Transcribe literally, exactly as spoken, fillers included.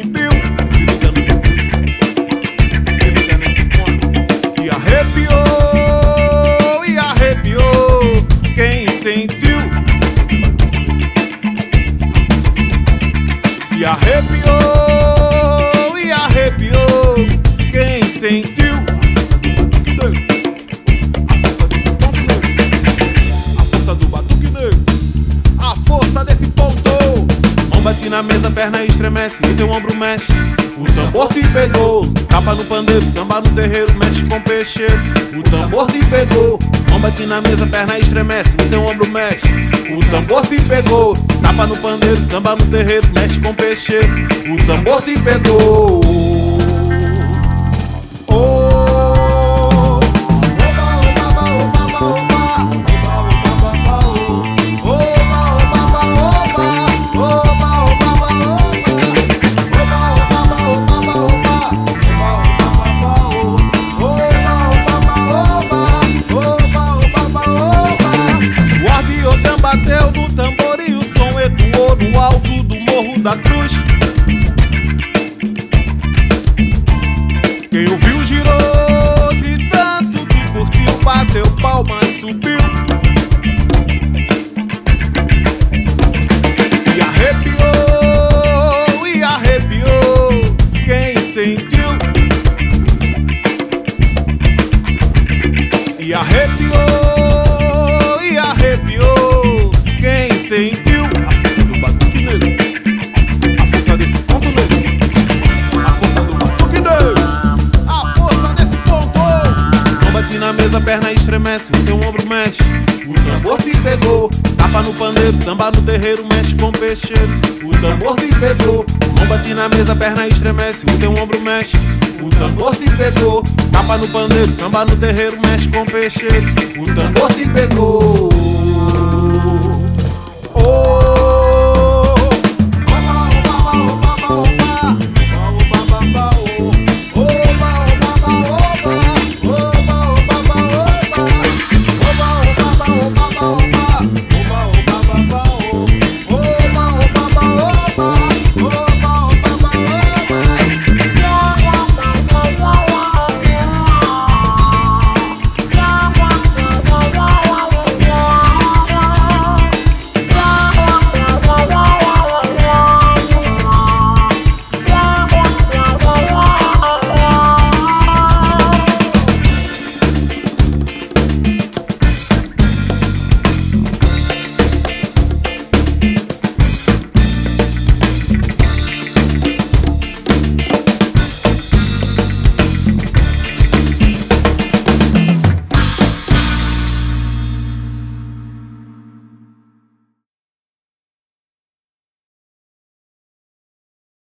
subiu. Se liga no bagulho, se liga nesse ponto. E arrepiou, e arrepiou quem sentiu. E arrepiou, e arrepiou quem sentiu. A força desse ponto negro, a força do batuque negro, a força desse ponto. Mão bate na mesa, perna estremece e teu ombro mexe. O tambor te pegou, tapa no pandeiro, samba no terreiro, mexe com peixeiro. O tambor te pegou, mão bate na mesa, perna estremece e teu ombro mexe. O tambor te pegou, tapa no pandeiro, samba no terreiro, mexe com peixeiro. O tambor te pegou. Bateu no tambor e o som ecoou no alto do Morro da Cruz. Quem ouviu girou de tanto que curtiu, bateu palmas, subiu. E arrepiou, e arrepiou quem sentiu. E arrepiou, e arrepiou quem sentiu. A força do batuque negro, a força desse ponto negro, a força do batuque negro, a força desse ponto. Mão bate na mesa, perna estremece, o teu ombro mexe. O tambor te pegou, tapa no pandeiro, samba no terreiro, mexe com peixeiro. O tambor te pegou, mão bate na mesa, perna estremece, o teu ombro mexe. O tambor te pegou, tapa no pandeiro, samba no terreiro, mexe com peixeiro. O tambor te pegou.